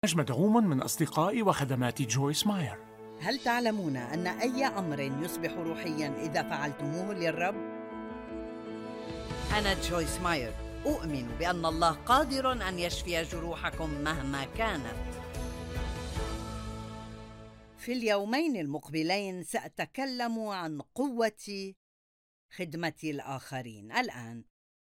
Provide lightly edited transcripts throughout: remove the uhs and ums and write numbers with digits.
مدعوم من أصدقاء وخدمات جويس ماير. هل تعلمون أن أي أمر يصبح روحياً إذا فعلتموه للرب؟ أنا جويس ماير، أؤمن بأن الله قادر أن يشفي جروحكم مهما كانت. في اليومين المقبلين سأتكلم عن قوة خدمة الآخرين. الآن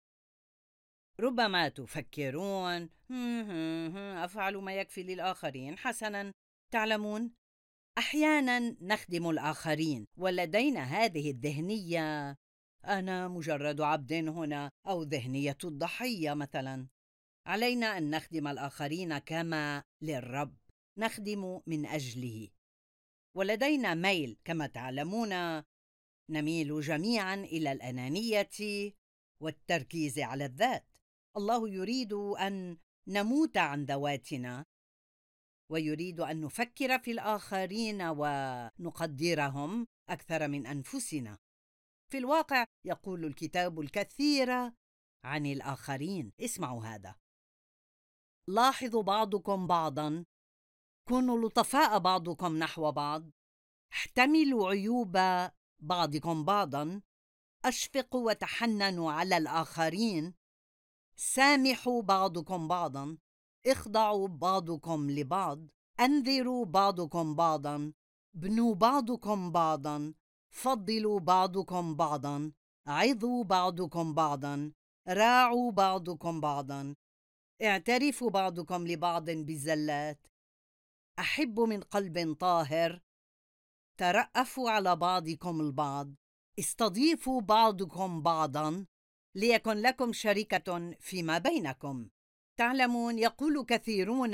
ربما تفكرون أفعل ما يكفي للآخرين. حسناً، تعلمون أحياناً نخدم الآخرين ولدينا هذه الذهنية: أنا مجرد عبد هنا، أو ذهنية الضحية مثلاً. علينا أن نخدم الآخرين كما للرب، نخدم من أجله. ولدينا ميل، كما تعلمون، نميل جميعاً إلى الأنانية والتركيز على الذات. الله يريد أن نموت عن ذواتنا، ويريد أن نفكر في الآخرين ونقدرهم أكثر من أنفسنا. في الواقع يقول الكتاب الكثير عن الآخرين. اسمعوا هذا: لاحظوا بعضكم بعضاً، كونوا لطفاء بعضكم نحو بعض، احتملوا عيوب بعضكم بعضاً، أشفقوا وتحننوا على الآخرين، سامحوا بعضكم بعضاً، اخضعوا بعضكم لبعض، أنذروا بعضكم بعضاً، بنوا بعضكم بعضاً، فضلوا بعضكم بعضاً، عظوا بعضكم بعضاً، راعوا بعضكم بعضاً، اعترفوا بعضكم لبعض بالزلات، أحبوا من قلب طاهر، ترأفوا على بعضكم البعض، استضيفوا بعضكم بعضاً، ليكن لكم شركة فيما بينكم. تعلمون، يقول كثيرون: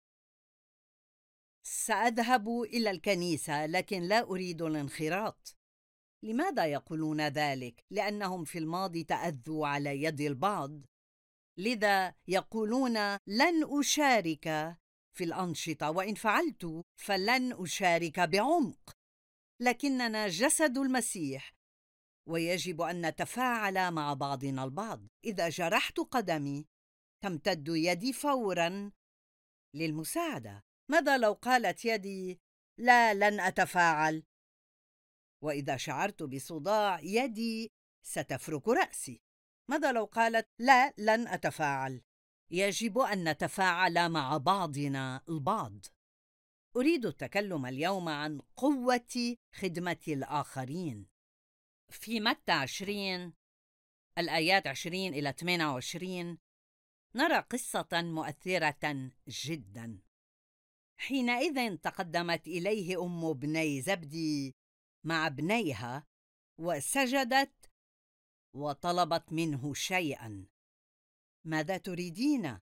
سأذهب إلى الكنيسة لكن لا أريد الانخراط. لماذا يقولون ذلك؟ لأنهم في الماضي تأذوا على يد البعض، لذا يقولون لن أشارك في الأنشطة، وإن فعلت فلن أشارك بعمق. لكننا جسد المسيح، ويجب أن نتفاعل مع بعضنا البعض. إذا جرحت قدمي تمتد يدي فوراً للمساعدة. ماذا لو قالت يدي لا، لن أتفاعل؟ وإذا شعرت بصداع يدي ستفرك رأسي. ماذا لو قالت لا، لن أتفاعل؟ يجب أن نتفاعل مع بعضنا البعض. أريد التكلم اليوم عن قوة خدمة الآخرين. في متى 20 الآيات 20 إلى 28 نرى قصة مؤثرة جدا. حينئذ تقدمت إليه أم ابني زبدي مع ابنيها وسجدت وطلبت منه شيئا. ماذا تريدين؟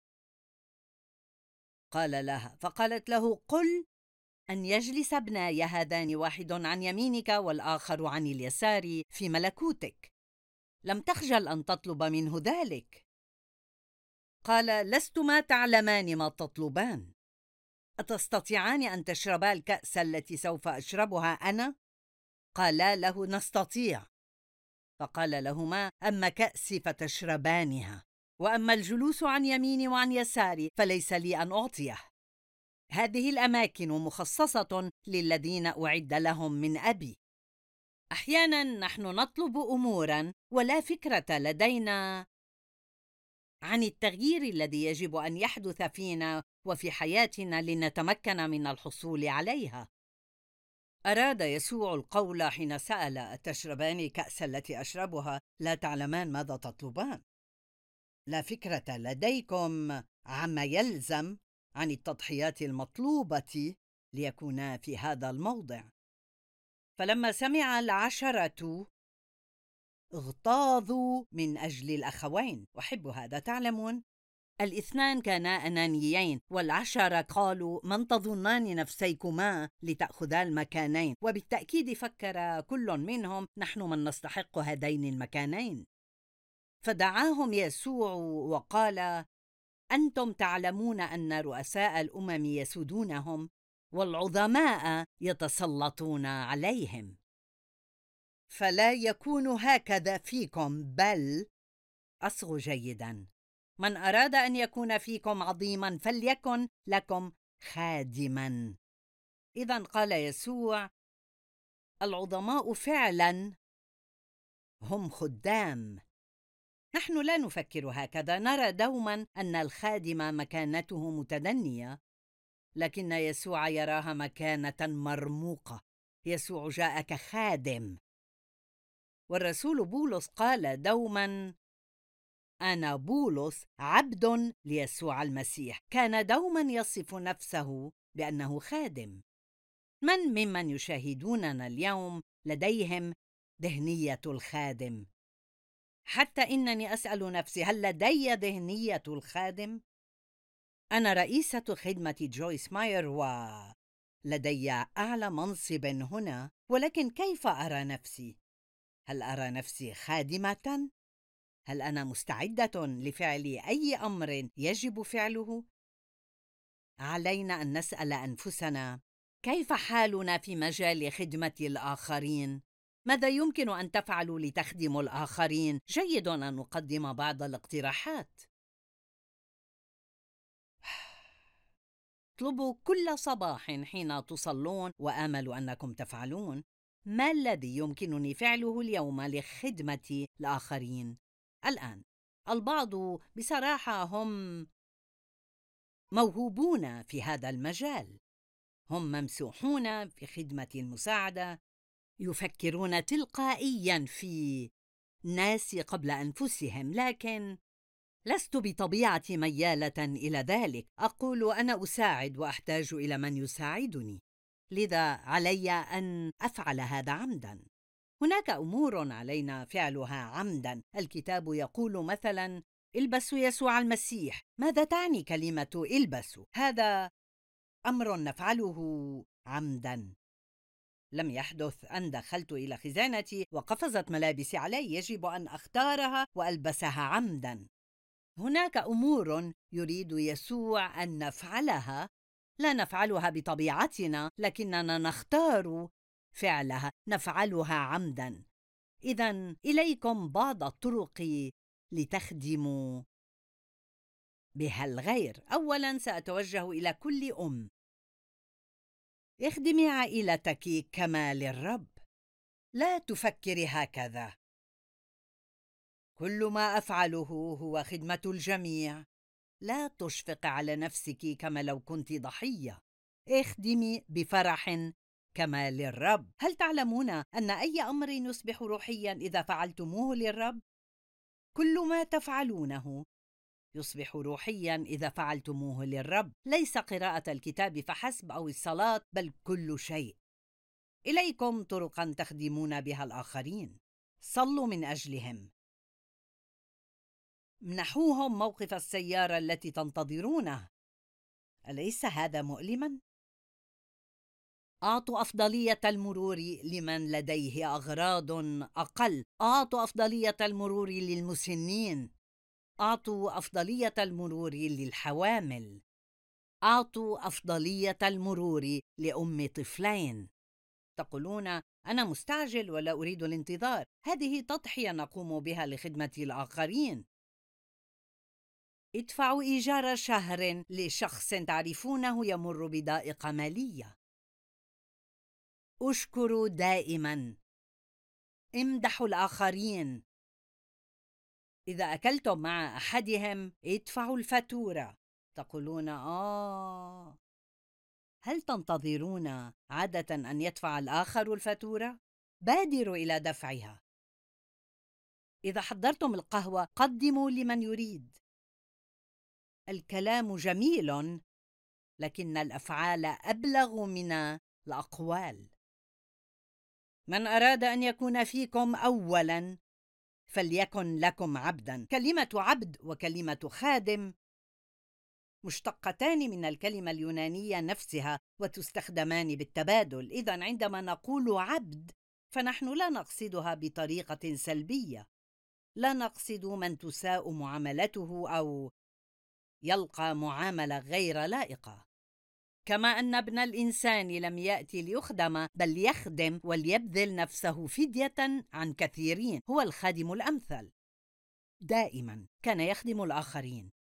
قال لها، فقالت له: قل أن يجلس ابناي هذان، واحد عن يمينك والآخر عن اليسار، في ملكوتك. لم تخجل أن تطلب منه ذلك. قال: لستما تعلمان ما تطلبان. أتستطيعان أن تشربا الكأس التي سوف أشربها أنا؟ قالا له: نستطيع. فقال لهما: أما كأسي فتشربانها، وأما الجلوس عن يميني وعن يساري فليس لي أن أعطيه. هذه الأماكن مخصصة للذين أعد لهم من أبي. أحيانا نحن نطلب أمورا ولا فكرة لدينا عن التغيير الذي يجب أن يحدث فينا وفي حياتنا لنتمكن من الحصول عليها. أراد يسوع القول حين سأل: أتشربان الكأس التي أشربها؟ لا تعلمان ماذا تطلبان. لا فكرة لديكم عما يلزم عن التضحيات المطلوبة ليكونا في هذا الموضع. فلما سمع العشرة اغتاظوا من أجل الأخوين. وأحب هذا. تعلمون، الاثنان كانا أنانيين، والعشرة قالوا: من تظنان نفسيكما لتأخذا المكانين؟ وبالتأكيد فكر كل منهم: نحن من نستحق هذين المكانين. فدعاهم يسوع وقال: أنتم تعلمون أن رؤساء الأمم يسودونهم والعظماء يتسلطون عليهم، فلا يكون هكذا فيكم، بل أصغوا جيدا. من أراد أن يكون فيكم عظيما فليكن لكم خادماً. إذن قال يسوع: العظماء فعلاً هم خدام. نحن لا نفكر هكذا، نرى دوماً أن الخادم مكانته متدنية، لكن يسوع يراها مكانة مرموقة. يسوع جاء كخادم. والرسول بولس قال دوماً: أنا بولس عبد ليسوع المسيح. كان دوماً يصف نفسه بأنه خادم. من ممن يشاهدوننا اليوم لديهم ذهنية الخادم؟ حتى إنني أسأل نفسي: هل لدي ذهنية الخادم؟ أنا رئيسة خدمة جويس ماير ولدي أعلى منصب هنا، ولكن كيف أرى نفسي؟ هل أرى نفسي خادمة؟ هل أنا مستعدة لفعل أي أمر يجب فعله؟ علينا أن نسأل أنفسنا: كيف حالنا في مجال خدمة الآخرين؟ ماذا يمكن أن تفعلوا لتخدموا الآخرين؟ جيد أن نقدم بعض الاقتراحات. اطلبوا كل صباح حين تصلون، وآمل أنكم تفعلون: ما الذي يمكنني فعله اليوم لخدمة الآخرين؟ الآن البعض بصراحة هم موهوبون في هذا المجال، هم ممسوحون في خدمة المساعدة، يفكرون تلقائياً في الناس قبل أنفسهم، لكن لست بطبيعتي ميالة إلى ذلك. أقول أنا أساعد وأحتاج إلى من يساعدني، لذا علي أن أفعل هذا عمداً. هناك أمور علينا فعلها عمداً. الكتاب يقول مثلاً: البسوا يسوع المسيح. ماذا تعني كلمة البسوا؟ هذا أمر نفعله عمداً. لم يحدث أن دخلت إلى خزانتي وقفزت ملابسي علي، يجب أن أختارها وألبسها عمداً. هناك أمور يريد يسوع أن نفعلها، لا نفعلها بطبيعتنا، لكننا نختار فعلها، نفعلها عمداً. إذن إليكم بعض الطرق لتخدموا بها الغير. أولاً سأتوجه إلى كل أم: اخدمي عائلتك كما للرب. لا تفكري هكذا: كل ما أفعله هو خدمة الجميع. لا تشفق على نفسك كما لو كنت ضحية. اخدمي بفرح كما للرب. هل تعلمون أن أي أمر يصبح روحياً إذا فعلتموه للرب؟ كل ما تفعلونه يصبح روحياً إذا فعلتموه للرب. ليس قراءة الكتاب فحسب أو الصلاة، بل كل شيء. إليكم طرقاً تخدمون بها الآخرين: صلوا من أجلهم، منحوهم موقف السيارة التي تنتظرونه. أليس هذا مؤلماً؟ أعطوا أفضلية المرور لمن لديه أغراض أقل. أعطوا أفضلية المرور للمسنين. أعطوا أفضلية المرور للحوامل. أعطوا أفضلية المرور لأم طفلين. تقولون: أنا مستعجل ولا أريد الانتظار. هذه تضحية نقوم بها لخدمة الآخرين. ادفعوا إيجار شهر لشخص تعرفونه يمر بضائقة مالية. اشكروا دائماً. امدحوا الآخرين. إذا أكلتم مع أحدهم ادفعوا الفاتورة. تقولون: هل تنتظرون عادة أن يدفع الآخر الفاتورة؟ بادروا إلى دفعها. إذا حضرتم القهوة قدموا لمن يريد. الكلام جميل، لكن الأفعال أبلغ من الأقوال. من أراد أن يكون فيكم أولاً فليكن لكم عبداً. كلمة عبد وكلمة خادم مشتقتان من الكلمة اليونانية نفسها وتستخدمان بالتبادل. إذن عندما نقول عبد فنحن لا نقصدها بطريقة سلبية، لا نقصد من تساء معاملته أو يلقى معاملة غير لائقة. كما أن ابن الإنسان لم يأتي ليخدم بل يخدم وليبذل نفسه فدية عن كثيرين. هو الخادم الأمثل. دائما كان يخدم الآخرين.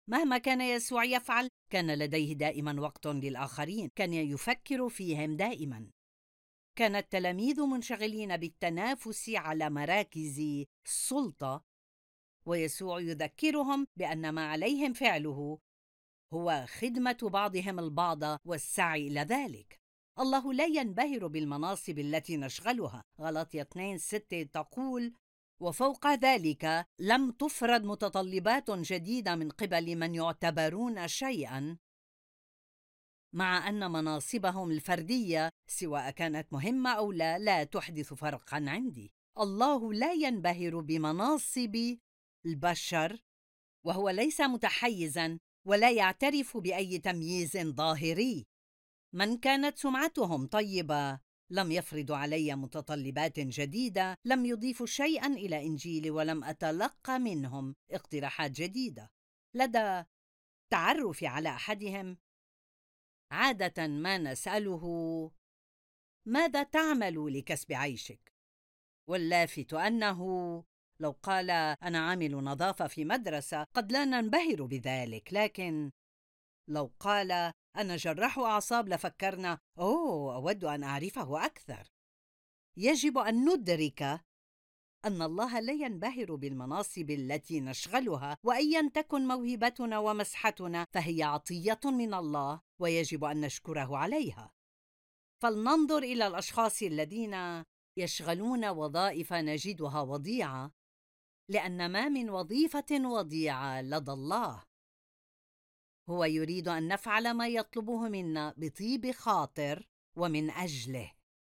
مهما كان يسوع يفعل، كان لديه دائما وقت للآخرين، كان يفكر فيهم دائما. كان التلاميذ منشغلين بالتنافس على مراكز السلطة، ويسوع يذكرهم بأن ما عليهم فعله هو خدمة بعضهم البعض والسعي إلى ذلك. الله لا ينبهر بالمناصب التي نشغلها. غلاطية 2:6 تقول: وفوق ذلك لم تفرض متطلبات جديدة من قبل من يعتبرون شيئاً، مع أن مناصبهم الفردية سواء كانت مهمة أو لا تحدث فرقاً عندي. الله لا ينبهر بمناصب البشر، وهو ليس متحيزاً ولا يعترف بأي تمييز ظاهري. من كانت سمعتهم طيبة لم يفرضوا علي متطلبات جديدة، لم يضيفوا شيئاً إلى إنجيلي، ولم أتلقى منهم اقتراحات جديدة. لدى تعرف على أحدهم عادة ما نسأله: ماذا تعمل لكسب عيشك؟ واللافت أنه لو قال: أنا عامل نظافة في مدرسة، قد لا ننبهر بذلك، لكن لو قال: أنا جراح أعصاب، لفكرنا: أود أن أعرفه أكثر. يجب أن ندرك أن الله لا ينبهر بالمناصب التي نشغلها، وأيا تكن موهبتنا ومسحتنا فهي عطية من الله، ويجب أن نشكره عليها. فلننظر إلى الأشخاص الذين يشغلون وظائف نجدها وضيعة، لأن ما من وظيفة وضيعة لدى الله. هو يريد أن نفعل ما يطلبه منا بطيب خاطر ومن أجله.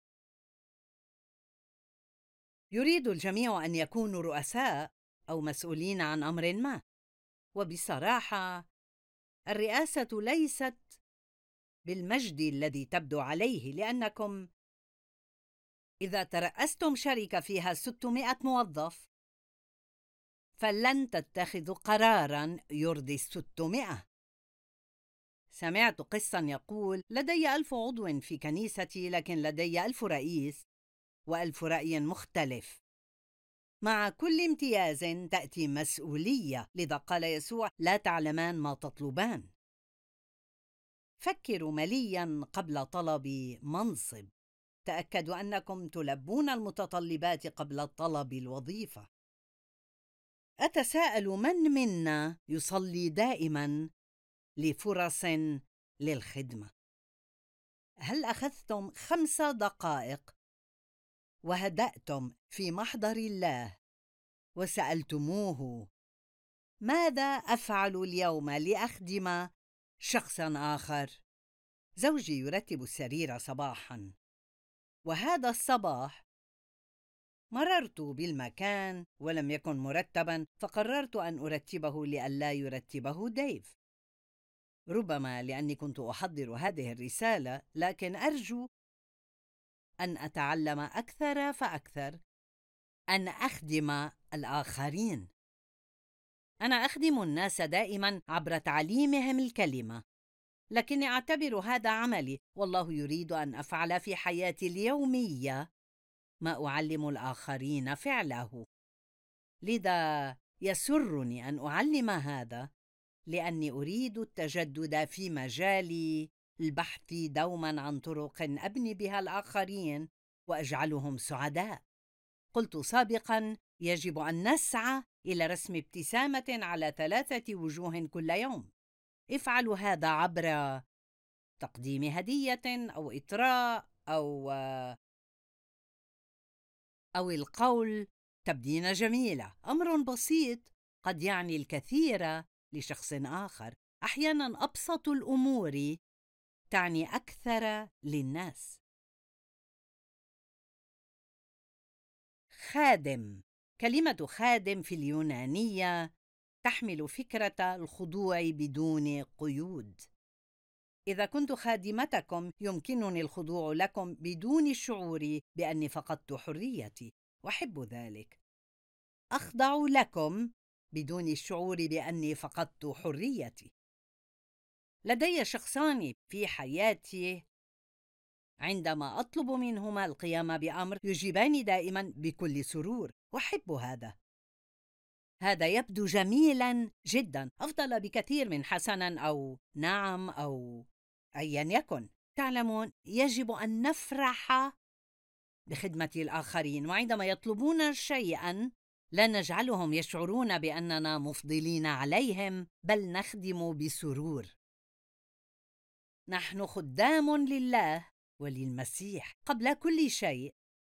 يريد الجميع أن يكونوا رؤساء أو مسؤولين عن أمر ما، وبصراحة الرئاسة ليست بالمجد الذي تبدو عليه، لأنكم إذا ترأستم شركة فيها 600 موظف فلن تتخذوا قراراً يرضي 600. سمعت قساً يقول: لدي 1000 عضو في كنيستي، لكن لدي 1000 رئيس و1000 رأي مختلف. مع كل امتياز تأتي مسؤولية، لذا قال يسوع: لا تعلمان ما تطلبان. فكروا ملياً قبل طلب منصب. تأكدوا أنكم تلبون المتطلبات قبل طلب الوظيفة. أتساءل من منا يصلي دائماً لفرص للخدمة؟ هل أخذتم 5 دقائق وهدأتم في محضر الله وسألتموه: ماذا أفعل اليوم لأخدم شخصاً آخر؟ زوجي يرتب السرير صباحاً، وهذا الصباح مررت بالمكان ولم يكن مرتباً، فقررت أن أرتبه لئلا يرتبه ديف. ربما لأني كنت أحضر هذه الرسالة، لكن أرجو أن أتعلم أكثر فأكثر أن أخدم الآخرين. أنا أخدم الناس دائماً عبر تعليمهم الكلمة، لكني أعتبر هذا عملي، والله يريد أن أفعل في حياتي اليومية ما أعلم الآخرين فعله. لذا يسرني أن أعلم هذا، لأني أريد التجدد في مجال البحث دوماً عن طرق أبني بها الآخرين وأجعلهم سعداء. قلت سابقاً: يجب أن نسعى إلى رسم ابتسامة على 3 وجوه كل يوم. افعلوا هذا عبر تقديم هدية أو إطراء أو القول: تبدين جميلة. أمر بسيط قد يعني الكثير لشخص آخر. أحياناً أبسط الأمور تعني أكثر للناس. خادم. كلمة خادم في اليونانية تحمل فكرة الخضوع بدون قيود. إذا كنت خادمتكم يمكنني الخضوع لكم بدون الشعور بأني فقدت حريتي، وأحب ذلك. أخضع لكم بدون الشعور بأني فقدت حريتي. لدي شخصان في حياتي عندما أطلب منهما القيام بأمر يجيبان دائما بكل سرور، وأحب هذا. هذا يبدو جميلاً جداً، أفضل بكثير من حسناً أو نعم أو أياً يكن. تعلمون، يجب أن نفرح بخدمة الآخرين، وعندما يطلبون شيئاً لا نجعلهم يشعرون بأننا مفضلين عليهم، بل نخدم بسرور. نحن خدام لله وللمسيح قبل كل شيء.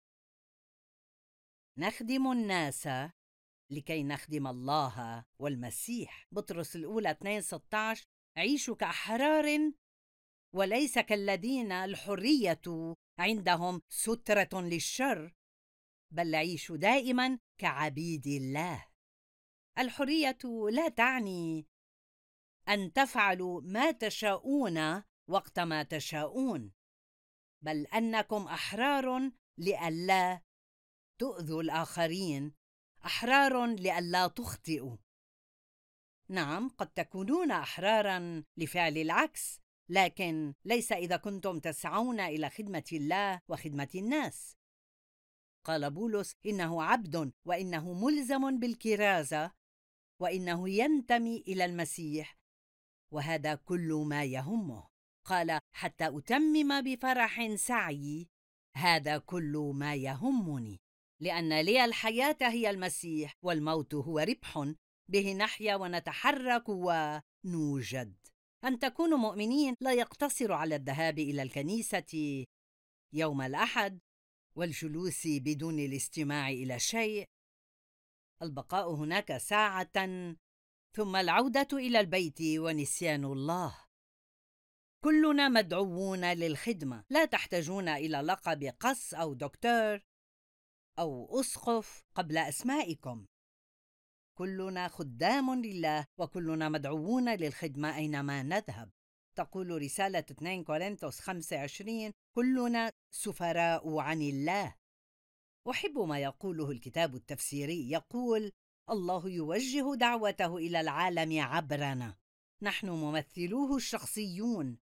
نخدم الناس لكي نخدم الله والمسيح. بطرس الأولى 2:16 عيشوا كأحرار وليس كالذين الحرية عندهم سترة للشر، بل عيشوا دائما كعبيد الله. الحرية لا تعني أن تفعلوا ما تشاءون وقت ما تشاءون، بل أنكم أحرار لئلا تؤذوا الآخرين، أحرار لئلا تخطئوا. نعم، قد تكونون أحراراً لفعل العكس، لكن ليس إذا كنتم تسعون إلى خدمة الله وخدمة الناس. قال بولس: إنه عبد، وإنه ملزم بالكرازة، وإنه ينتمي إلى المسيح، وهذا كل ما يهمه. قال: حتى أتمم بفرح سعي، هذا كل ما يهمني، لأن لي الحياة هي المسيح، والموت هو ربح، به نحيا ونتحرك ونوجد. أن تكونوا مؤمنين لا يقتصر على الذهاب إلى الكنيسة يوم الأحد والجلوس بدون الاستماع إلى شيء، البقاء هناك ساعة ثم العودة إلى البيت ونسيان الله. كلنا مدعوون للخدمة، لا تحتاجون إلى لقب قس أو دكتور أو أسقف قبل أسمائكم. كلنا خدام لله، وكلنا مدعوون للخدمة أينما نذهب. تقول رسالة 2 كورنثوس 5:20: كلنا سفراء عن الله. أحب ما يقوله الكتاب التفسيري، يقول: الله يوجه دعوته إلى العالم عبرنا، نحن ممثلوه الشخصيون،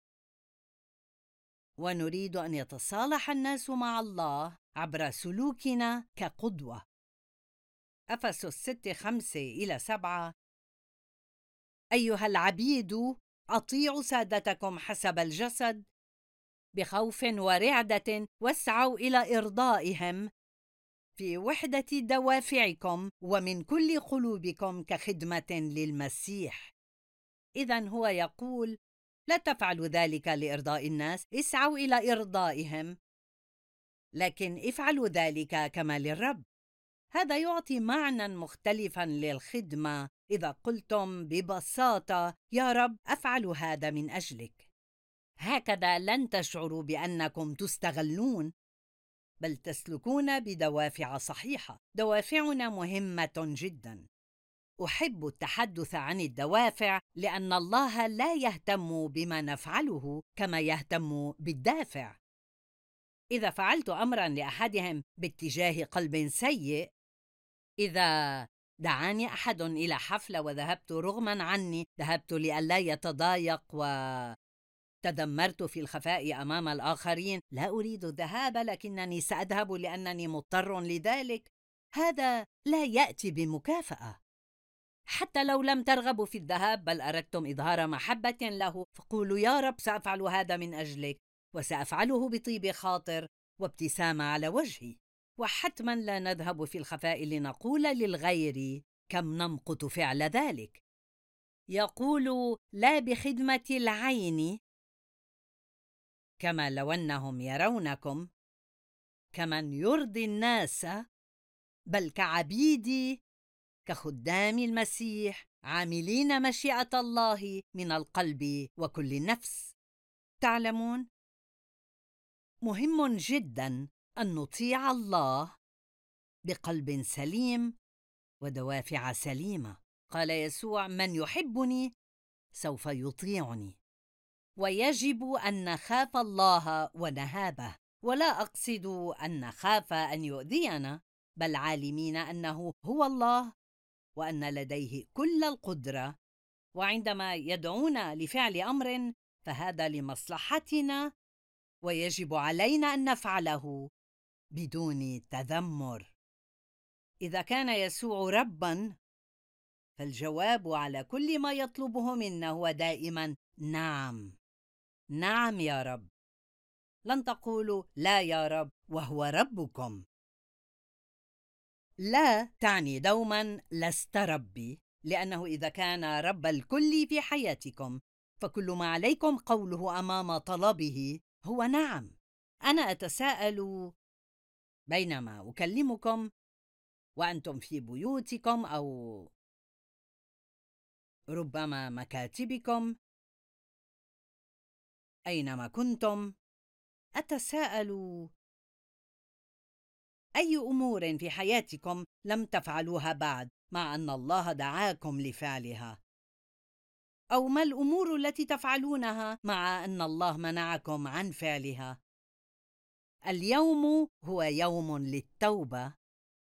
ونريد أن يتصالح الناس مع الله عبر سلوكنا كقدوة. أفسس 6:5-7: أيها العبيد، أطيعوا سادتكم حسب الجسد بخوف ورعدة، واسعوا إلى إرضائهم في وحدة دوافعكم ومن كل قلوبكم كخدمة للمسيح. إذن هو يقول: لا تفعلوا ذلك لإرضاء الناس، اسعوا إلى إرضائهم، لكن افعلوا ذلك كما للرب. هذا يعطي معنى مختلفا للخدمة إذا قلتم ببساطة: يا رب، أفعل هذا من أجلك. هكذا لن تشعروا بأنكم تستغلون، بل تسلكون بدوافع صحيحة. دوافعنا مهمة جدا. أحب التحدث عن الدوافع لأن الله لا يهتم بما نفعله كما يهتم بالدافع. إذا فعلت أمرا لأحدهم باتجاه قلب سيء، إذا دعاني أحد إلى حفلة وذهبت رغما عني، ذهبت لئلا يتضايق وتذمرت في الخفاء أمام الآخرين: لا أريد الذهاب لكنني سأذهب لأنني مضطر لذلك، هذا لا يأتي بمكافأة. حتى لو لم ترغبوا في الذهاب بل أردتم إظهار محبة له، فقولوا: يا رب، سأفعل هذا من أجلك، وسأفعله بطيب خاطر وابتسامة على وجهي. وحتما لا نذهب في الخفاء لنقول للغير كم نمقت فعل ذلك. يقول: لا بخدمة العين كما لو أنهم يرونكم كمن يرضي الناس، بل كعبيدي كخدام المسيح، عاملين مشيئة الله من القلب وكل النفس. تعلمون، مهم جدا أن نطيع الله بقلب سليم ودوافع سليمة. قال يسوع: من يحبني سوف يطيعني. ويجب أن نخاف الله ونهابه، ولا أقصد أن نخاف أن يؤذينا، بل عالمين أنه هو الله وأن لديه كل القدرة، وعندما يدعونا لفعل أمر فهذا لمصلحتنا، ويجب علينا أن نفعله بدون تذمر. إذا كان يسوع رباً فالجواب على كل ما يطلبه منا هو دائما نعم. نعم يا رب. لن تقولوا لا يا رب وهو ربكم. لا تعني دوما لست ربي، لأنه إذا كان رب الكل في حياتكم فكل ما عليكم قوله أمام طلبه هو نعم. أنا أتساءل بينما أكلمكم وأنتم في بيوتكم أو ربما مكاتبكم، أينما كنتم، أتساءل أي أمور في حياتكم لم تفعلوها بعد مع أن الله دعاكم لفعلها؟ أو ما الأمور التي تفعلونها مع أن الله منعكم عن فعلها؟ اليوم هو يوم للتوبة،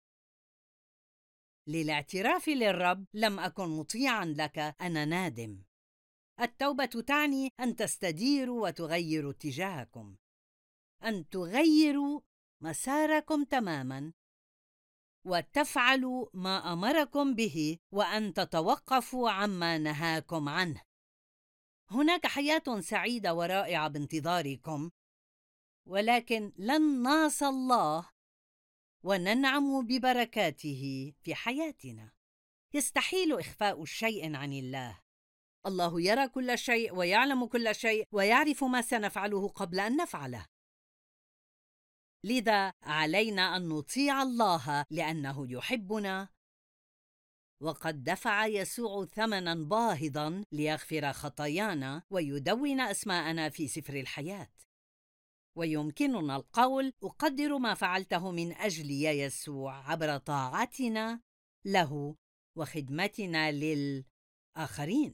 للاعتراف للرب: لم أكن مطيعاً لك، أنا نادم. التوبة تعني أن تستديروا وتغيروا اتجاهكم، أن تغيروا مساركم تماماً وتفعلوا ما أمركم به، وأن تتوقفوا عما نهاكم عنه. هناك حياة سعيدة ورائعة بانتظاركم، ولكن لن نعصى الله وننعم ببركاته في حياتنا. يستحيل إخفاء شيء عن الله. الله يرى كل شيء ويعلم كل شيء ويعرف ما سنفعله قبل أن نفعله. لذا علينا أن نطيع الله لأنه يحبنا، وقد دفع يسوع ثمناً باهظاً ليغفر خطايانا ويدون أسماءنا في سفر الحياة. ويمكننا القول: أقدر ما فعلته من أجلي يا يسوع عبر طاعتنا له وخدمتنا للآخرين.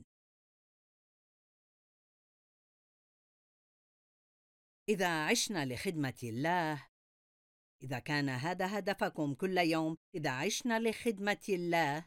إذا عشنا لخدمة الله، إذا كان هذا هدفكم كل يوم، إذا عشنا لخدمة الله،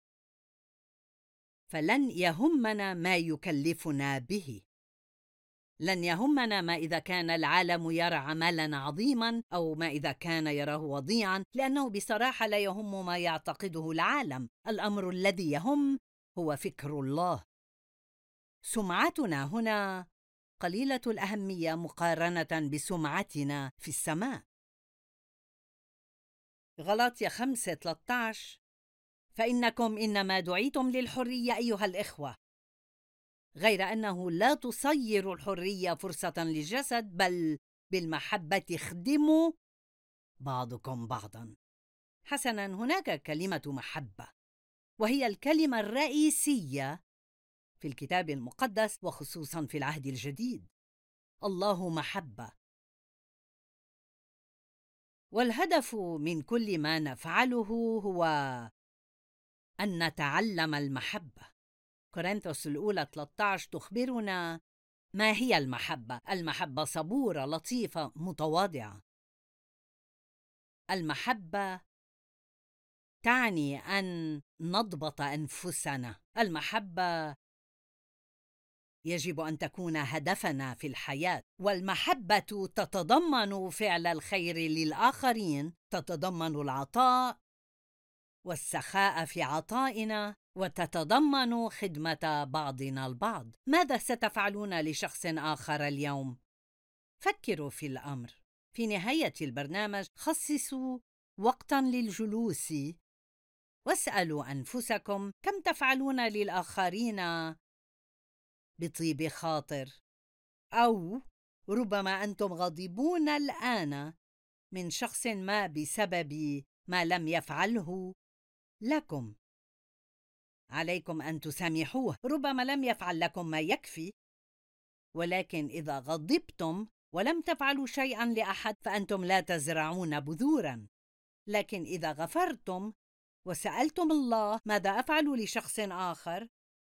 فلن يهمنا ما يكلفنا به. لن يهمنا ما إذا كان العالم يرى عملاً عظيماً أو ما إذا كان يراه وضيعاً، لأنه بصراحة لا يهم ما يعتقده العالم. الأمر الذي يهم هو فكر الله. سمعتنا هنا قليلة الأهمية مقارنة بسمعتنا في السماء. غلاطية 5:13: فإنكم إنما دعيتم للحرية أيها الإخوة، غير أنه لا تصير الحرية فرصة للجسد، بل بالمحبة اخدموا بعضكم بعضاً. حسناً، هناك كلمة محبة، وهي الكلمة الرئيسية في الكتاب المقدس وخصوصاً في العهد الجديد. الله محبة، والهدف من كل ما نفعله هو أن نتعلم المحبة. كورنثوس الأولى 13 تخبرنا ما هي المحبة. المحبة صبورة، لطيفة، متواضعة. المحبة تعني أن نضبط أنفسنا. المحبة يجب أن تكون هدفنا في الحياة، والمحبة تتضمن فعل الخير للآخرين، تتضمن العطاء والسخاء في عطائنا، وتتضمن خدمة بعضنا البعض. ماذا ستفعلون لشخص آخر اليوم؟ فكروا في الأمر. في نهاية البرنامج خصصوا وقتاً للجلوس واسألوا أنفسكم: كم تفعلون للآخرين بطيب خاطر؟ أو ربما أنتم غاضبون الآن من شخص ما بسبب ما لم يفعله لكم. عليكم أن تسامحوه، ربما لم يفعل لكم ما يكفي، ولكن إذا غضبتم ولم تفعلوا شيئاً لأحد فأنتم لا تزرعون بذوراً. لكن إذا غفرتم وسألتم الله: ماذا أفعل لشخص آخر؟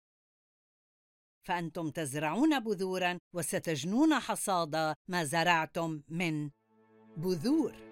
فأنتم تزرعون بذوراً وستجنون حصاد ما زرعتم من بذور.